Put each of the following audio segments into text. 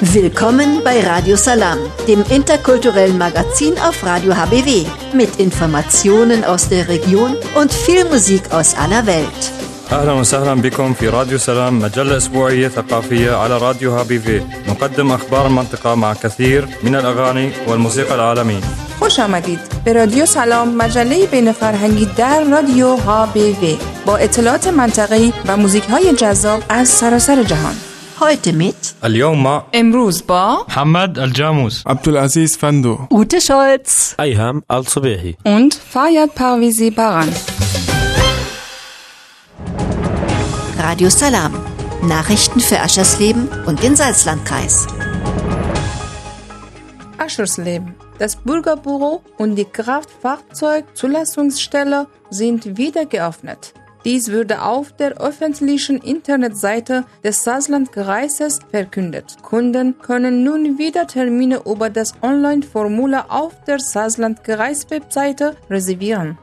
Willkommen bei Radio Salam, dem interkulturellen Magazin auf Radio HBW, mit Informationen aus der Region und viel Musik aus aller Welt. أهلا وسهلا بكم في راديو سلام، مجلة أسبوعية ثقافية على راديو HBW. نقدم أخبار المنطقة مع كثير من الأغاني والموسيقى العالمية. خوش آمدید به رادیو سلام، مجله بین فرهنگی در رادیو HBW با اطلاعات منطقه‌ای و موزیک‌های جذاب از سراسر جهان. Heute mit اليوم امروز با محمد الجاموس، Abdulaziz Fando, Ute Scholz أيهم الصبيحي und Fayad Parvizi Baran. Radio Salam, Nachrichten für Aschersleben und den Salzlandkreis. Aschersleben. Das Bürgerbüro und die Kraftfahrzeugzulassungsstelle sind wieder geöffnet. Dies wurde auf der öffentlichen Internetseite des Salzlandkreises verkündet. Kunden können nun wieder Termine über das Online-Formular auf der Salzlandkreis-Webseite reservieren.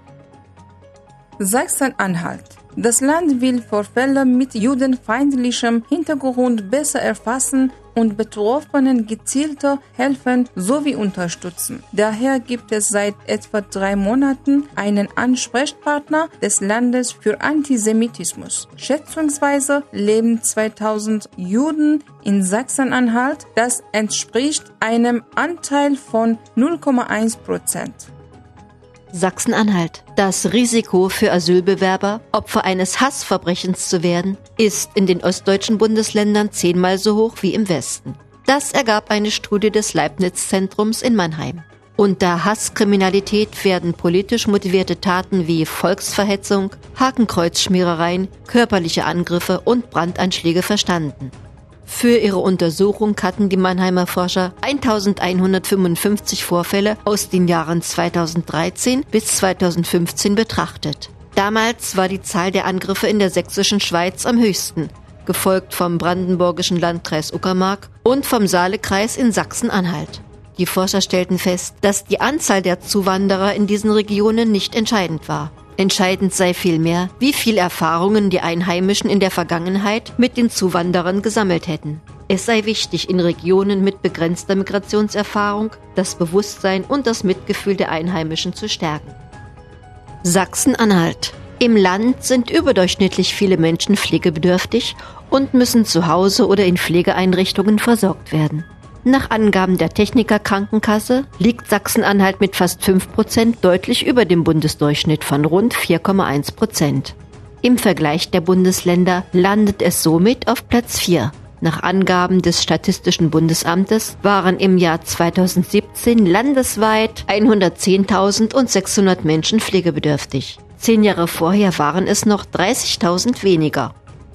Sachsen-Anhalt. Das Land will Vorfälle mit judenfeindlichem Hintergrund besser erfassen und Betroffenen gezielter helfen sowie unterstützen. Daher gibt es seit etwa 3 Monaten einen Ansprechpartner des Landes für Antisemitismus. Schätzungsweise leben 2000 Juden in Sachsen-Anhalt. Das entspricht einem Anteil von 0,1%. Sachsen-Anhalt. Das Risiko für Asylbewerber, Opfer eines Hassverbrechens zu werden, ist in den ostdeutschen Bundesländern 10-mal so hoch wie im Westen. Das ergab eine Studie des Leibniz-Zentrums in Mannheim. Unter Hasskriminalität werden politisch motivierte Taten wie Volksverhetzung, Hakenkreuzschmierereien, körperliche Angriffe und Brandanschläge verstanden. Für ihre Untersuchung hatten die Mannheimer Forscher 1155 Vorfälle aus den Jahren 2013 bis 2015 betrachtet. Damals war die Zahl der Angriffe in der sächsischen Schweiz am höchsten, gefolgt vom brandenburgischen Landkreis Uckermark und vom Saalekreis in Sachsen-Anhalt. Die Forscher stellten fest, dass die Anzahl der Zuwanderer in diesen Regionen nicht entscheidend war. Entscheidend sei vielmehr, wie viel Erfahrungen die Einheimischen in der Vergangenheit mit den Zuwanderern gesammelt hätten. Es sei wichtig, in Regionen mit begrenzter Migrationserfahrung das Bewusstsein und das Mitgefühl der Einheimischen zu stärken. Sachsen-Anhalt. Im Land sind überdurchschnittlich viele Menschen pflegebedürftig und müssen zu Hause oder in Pflegeeinrichtungen versorgt werden. Nach Angaben der Techniker-Krankenkasse liegt Sachsen-Anhalt mit fast 5% deutlich über dem Bundesdurchschnitt von rund 4,1%. Im Vergleich der Bundesländer landet es somit auf Platz 4. Nach Angaben des Statistischen Bundesamtes waren im Jahr 2017 landesweit 110.600 Menschen pflegebedürftig. 10 Jahre vorher waren es noch 30.000 weniger.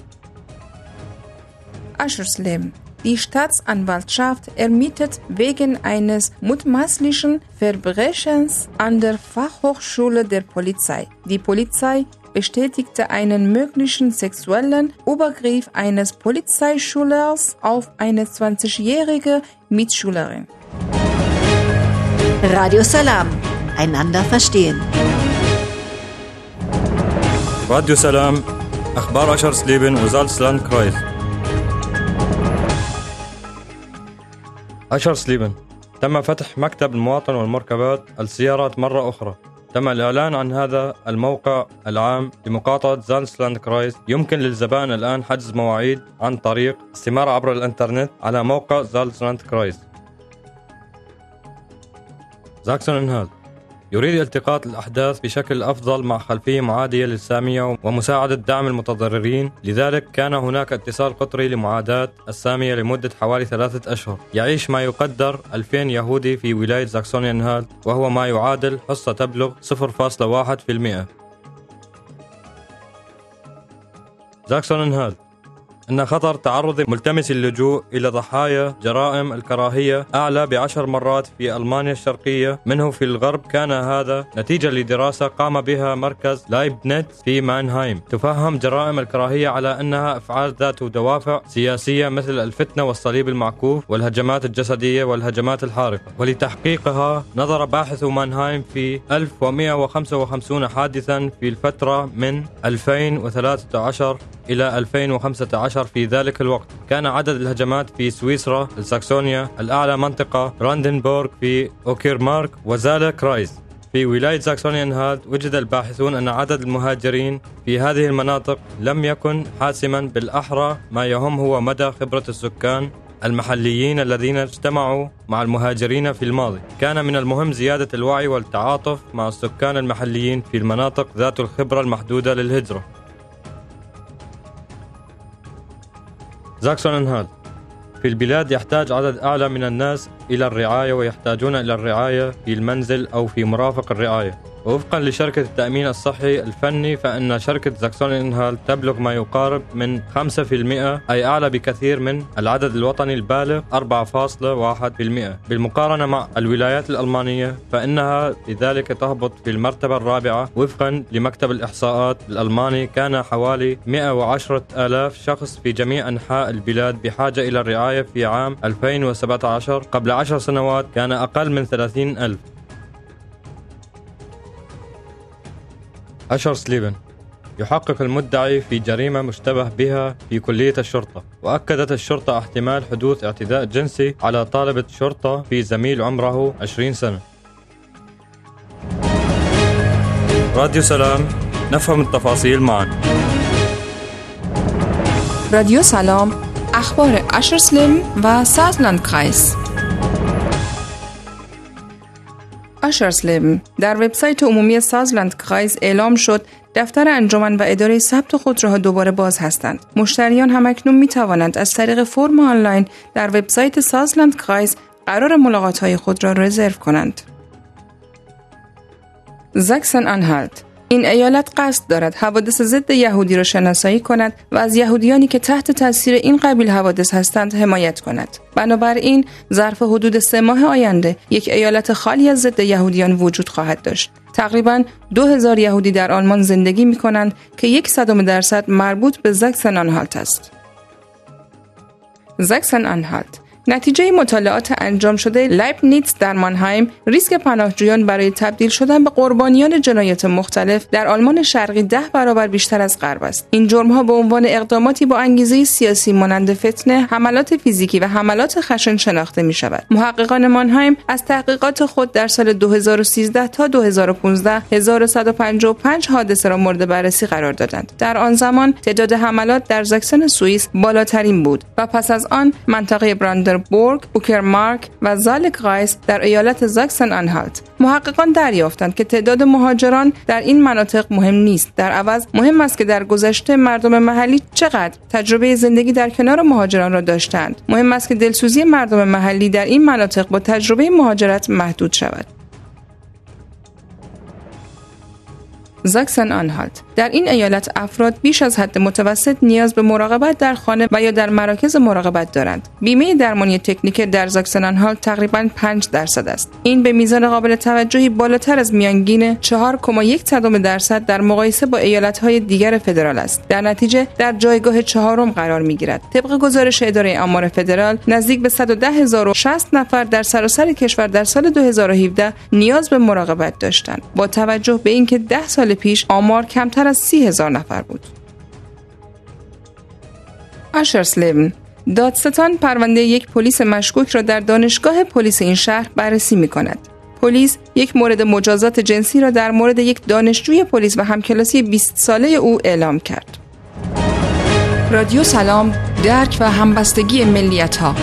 Aschersleben. Die Staatsanwaltschaft ermittelt wegen eines mutmaßlichen Verbrechens an der Fachhochschule der Polizei. Die Polizei bestätigte einen möglichen sexuellen Übergriff eines Polizeischülers auf eine 20-jährige Mitschülerin. Radio Salam, einander verstehen. راديو سلام، أخبار أشرسليبن وزالسلاندكرايس. أشرسليبن. تم فتح مكتب المواطن والمركبات السيارات مرة أخرى. تم الإعلان عن هذا الموقع العام لمقاطعة زالسلاندكرايس. يمكن للزبائن الآن حجز مواعيد عن طريق استمارة عبر الإنترنت على موقع زالسلاندكرايس. زاكسون-أنهالت يريد التقاط الأحداث بشكل أفضل مع خلفية معادية للسامية ومساعدة دعم المتضررين. لذلك كان هناك اتصال قطري لمعاداة السامية لمدة حوالي 3 أشهر. يعيش ما يقدر 2000 يهودي في ولاية زاكسونيا-أنهالت، وهو ما يعادل حصة تبلغ 0.1%. زاكسون-أنهالت. إن خطر تعرض ملتمسي اللجوء إلى ضحايا جرائم الكراهية أعلى ب10 مرات في ألمانيا الشرقية منه في الغرب. كان هذا نتيجة لدراسة قام بها مركز لايبنيتز في مانهايم. تفهم جرائم الكراهية على أنها أفعال ذات دوافع سياسية مثل الفتنة والصليب المعكوف والهجمات الجسدية والهجمات الحارقة. ولتحقيقها نظر باحثو مانهايم في 1155 حادثا في الفترة من 2013 إلى 2015 في ذلك الوقت كان عدد الهجمات في سويسرا الساكسونيا الأعلى منطقة براندنبورغ في أوكيرمارك وزالكرايز. في ولاية ساكسونيا أنهالت وجد الباحثون أن عدد المهاجرين في هذه المناطق لم يكن حاسما، بالأحرى ما يهم هو مدى خبرة السكان المحليين الذين اجتمعوا مع المهاجرين في الماضي. كان من المهم زيادة الوعي والتعاطف مع السكان المحليين في المناطق ذات الخبرة المحدودة للهجرة. ساكسون أنهالت في البلاد يحتاج عدد أعلى من الناس إلى الرعاية، ويحتاجون إلى الرعاية في المنزل أو في مرافق الرعاية. ووفقا لشركة التأمين الصحي الفني فإن شركة ساكسون أنهالت تبلغ ما يقارب من 5%، أي أعلى بكثير من العدد الوطني البالغ 4.1%. بالمقارنة مع الولايات الألمانية فإنها لذلك تهبط في المرتبة الرابعة. وفقا لمكتب الإحصاءات الألماني كان حوالي 110,000 شخص في جميع أنحاء البلاد بحاجة إلى الرعاية في عام 2017. قبل 10 سنوات كان أقل من 30,000. أشر سليبن يحقق المدعي في جريمة مشتبه بها في كلية الشرطة. وأكدت الشرطة احتمال حدوث اعتداء جنسي على طالبة شرطة في زميل عمره 20 سنة. راديو سلام، نفهم التفاصيل معا. راديو سلام، اخبار اشر سلیم و سازلندکرایس. آشرسلبن در وبسایت عمومی سازلندکرایس اعلام شد دفتر انجمن و اداره ثبت خودروها دوباره باز هستند. مشتریان همکنون می توانند از طریق فرم آنلاین در وبسایت سازلندکرایس قرار ملاقات‌های خود را رزرو کنند. زاکسن آنهالت این ایالت قصد دارد حوادث ضد یهودی را شناسایی کند و از یهودیانی که تحت تاثیر این قبیل حوادث هستند حمایت کند. بنابراین ظرف حدود 3 ماه آینده یک ایالت خالی از ضد یهودیان وجود خواهد داشت. تقریباً 2000 یهودی در آلمان زندگی می کنند که 1% مربوط به زاکسن آنهالت است. زاکسن آنهالت نتیجه مطالعات انجام شده لایبنیتز در مانهایم ریسک پناهجویان برای تبدیل شدن به قربانیان جنایات مختلف در آلمان شرقی 10 برابر بیشتر از غرب است. این جرم‌ها به عنوان اقداماتی با انگیزه سیاسی مانند فتنه، حملات فیزیکی و حملات خشن شناخته می‌شود. محققان مانهایم از تحقیقات خود در سال 2013 تا 2015 1155 حادثه را مورد بررسی قرار دادند. در آن زمان تعداد حملات در زاکسن سوئیس بالاترین بود و پس از آن منطقه براندنبورگ، اوکرمارک و زالکرایز در ایالت زاکسن آنهالت. محققان دریافتند که تعداد مهاجران در این مناطق مهم نیست. در عوض مهم است که در گذشته مردم محلی چقدر تجربه زندگی در کنار مهاجران را داشتند. مهم است که دلسوزی مردم محلی در این مناطق با تجربه مهاجرت محدود شود. زاکسن آنهالت در این ایالت افراد بیش از حد متوسط نیاز به مراقبت در خانه و یا در مراکز مراقبت دارند. بیمه درمانی تکنیک در زاکسن آنهالت تقریباً 5% است. این به میزان قابل توجهی بالاتر از میانگین 4.1% در مقایسه با ایالت‌های دیگر فدرال است. در نتیجه در جایگاه 4 قرار می‌گیرد. طبق گزارش اداره آمار فدرال نزدیک به 110,060 نفر در سراسر کشور در سال 2017 نیاز به مراقبت داشتند. با توجه به اینکه 10 سال پیش آمار کمتر از 30,000 نفر بود. آشرسلبن دادستان پرونده یک پلیس مشکوک را در دانشگاه پلیس این شهر بررسی می‌کند. پلیس یک مورد مجازات جنسی را در مورد یک دانشجوی پلیس و همکلاسی 20 ساله او اعلام کرد. رادیو سلام، درک و همبستگی ملیت‌ها.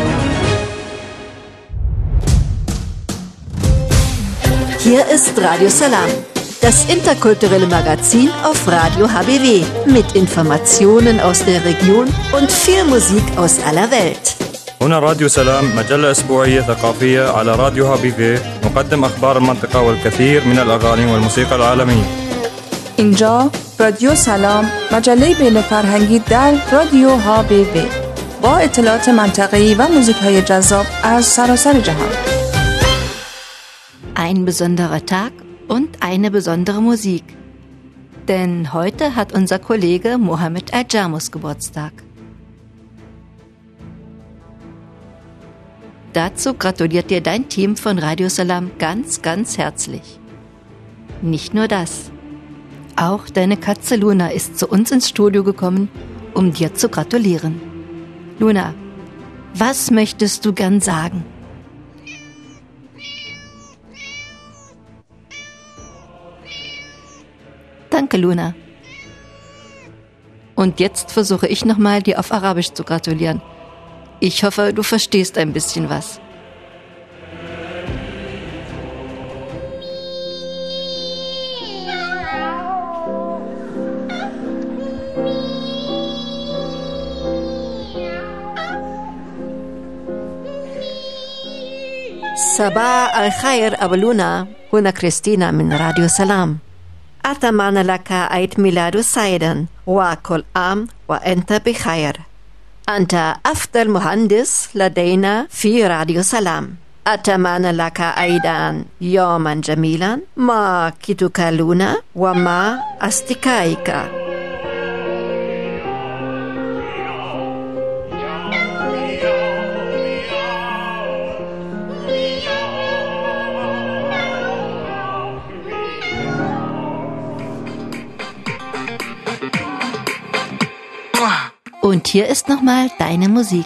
Hier ist Radio Salam, das interkulturelle Magazin auf Radio HBW mit Informationen aus der Region und viel Musik aus aller Welt. هنا راديو سلام، مجلة أسبوعية ثقافية على راديو هابيفي، نقدم أخبار المنطقة والكثير من الأغاني والموسيقى العالمية. اینجا رادیو سلام، مجله بین فرهنگی در رادیو HBW با اطلاعات منطقه‌ای و موزیک‌های جذاب از سراسر جهان. Ein besonderer Tag und eine besondere Musik. Denn heute hat unser Kollege Mohammed Al-Jamus Geburtstag. Dazu gratuliert dir dein Team von Radio Salam ganz, ganz herzlich. Nicht nur das. Auch deine Katze Luna ist zu uns ins Studio gekommen um dir zu gratulieren. Luna, was möchtest du gern sagen? Danke, Luna. Und jetzt versuche ich nochmal, dir auf Arabisch zu gratulieren. Ich hoffe, du verstehst ein bisschen was. صباح الخير أبو لونا. هنا كريستينا من راديو سلام. أتمنى لك عيد ميلاد سعيدا وكل عام وأنت بخير. أنت أفضل مهندس لدينا في راديو سلام. أتمنى لك أيضا يوما جميلا مع كيتوك لونا ومع أصدقائك. Und hier ist nochmal deine Musik.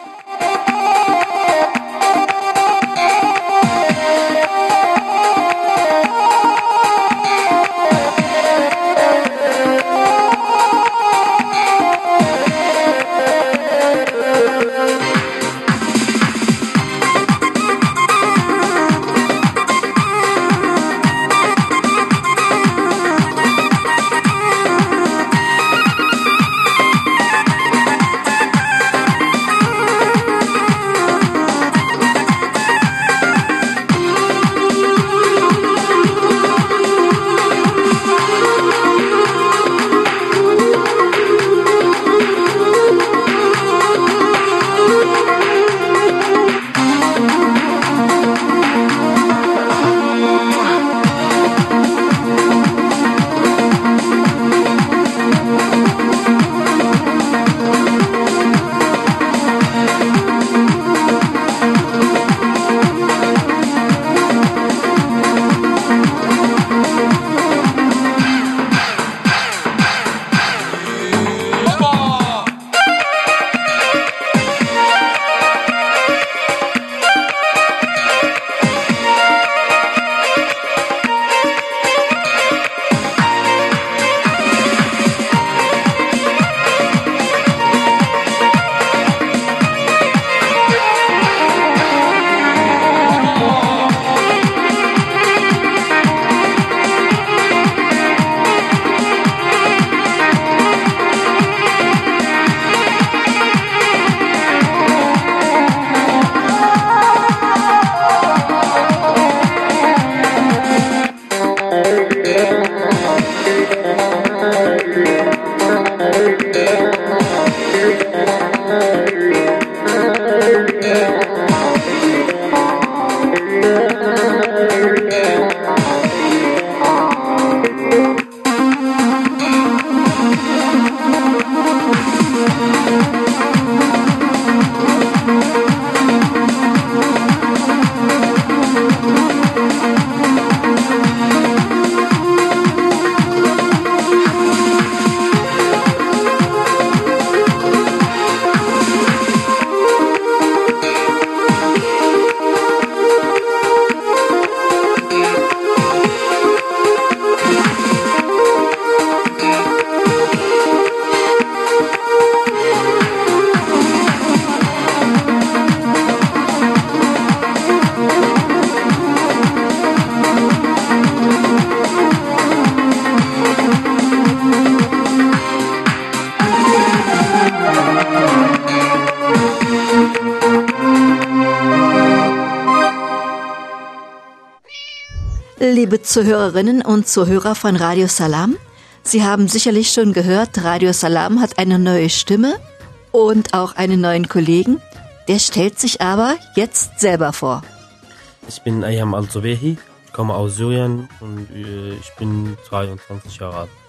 Liebe Zuhörerinnen und Zuhörer von Radio Salam, Sie haben sicherlich schon gehört, Radio Salam hat eine neue Stimme und auch einen neuen Kollegen. Der stellt sich aber jetzt selber vor. Ich bin Ayam Al-Zubehi, komme aus Syrien und ich bin 23 Jahre alt.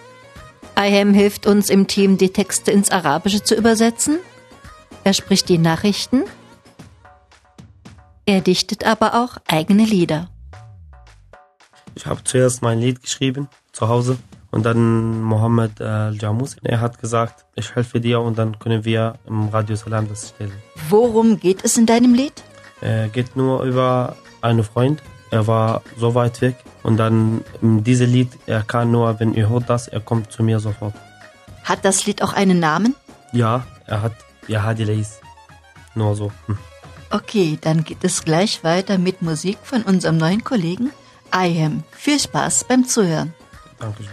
Ayam hilft uns im Team, die Texte ins Arabische zu übersetzen. Er spricht die Nachrichten. Er dichtet aber auch eigene Lieder. Ich habe zuerst mein Lied geschrieben, zu Hause, Und dann Mohammed Al-Jamus, er hat gesagt, ich helfe dir und dann können wir im Radio Salam das stellen. Worum geht es in deinem Lied? Geht nur über einen Freund. Er war so weit weg und dann dieses Lied, er kann nur, wenn ihr hört das, er kommt zu mir sofort. Hat das Lied auch einen Namen? Ja, er hat Hadi Leis. Nur so. Okay, dann geht es gleich weiter mit Musik von unserem neuen Kollegen Ayhem. Viel Spaß beim Zuhören. Dankeschön.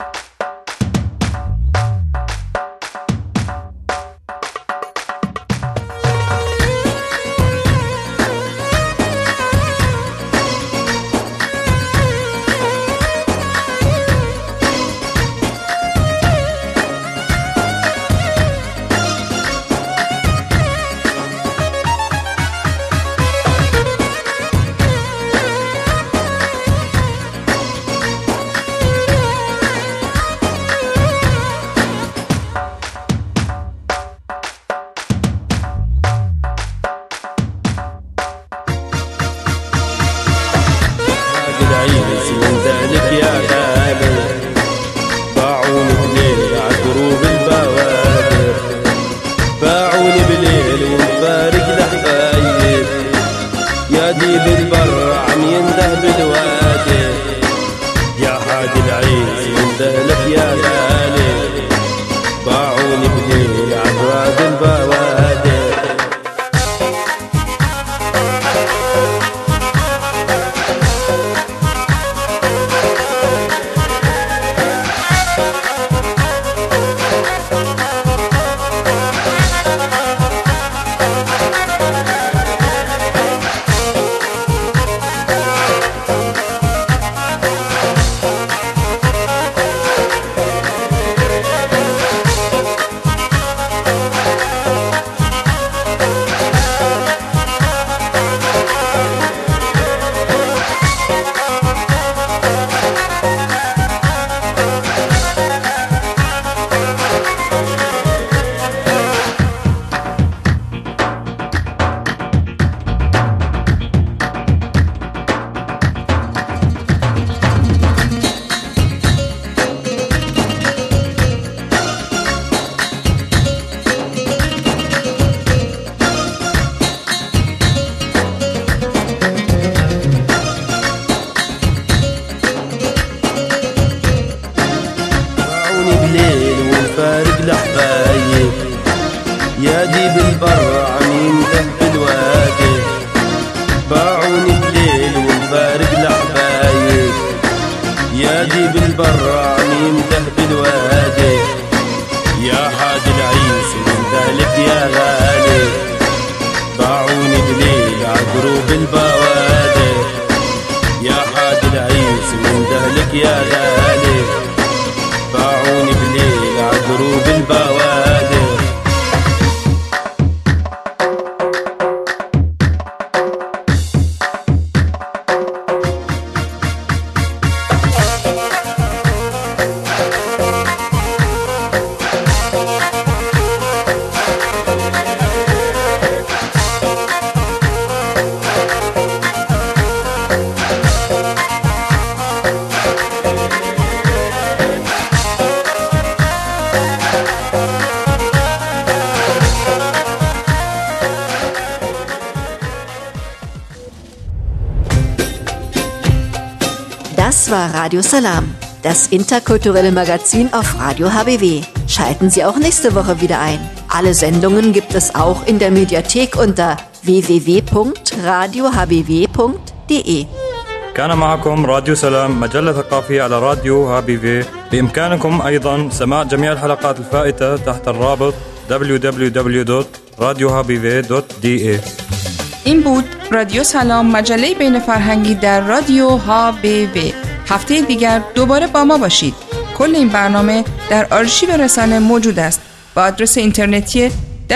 Das war Radio Salam, das interkulturelle Magazin auf Radio HBW. Schalten Sie auch nächste Woche wieder ein. Alle Sendungen gibt es auch in der Mediathek unter www.radiohbw.de. كان معكم راديو سلام مجلة ثقافية على راديو HBW. بإمكانكم أيضا سماع جميع الحلقات الفائتة تحت الرابط www.radiohbw.de. این بود رادیو سلام، مجله بین فرهنگی در رادیو HBW. هفته دیگر دوباره با ما باشید. کل این برنامه در آرشیو رسانه موجود است با آدرس اینترنتی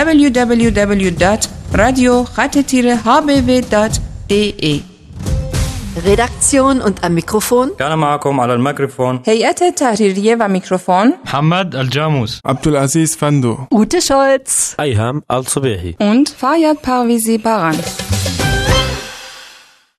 www.radio-hbw.de. Redaktion und am Mikrofon كان معكم على الميكروفون هیئت تحریریه و میکروفون محمد الجاموس، Abdulaziz Fando, Ute Scholz, Ayhem Al-Subehi und Fayad Parvizi Baran.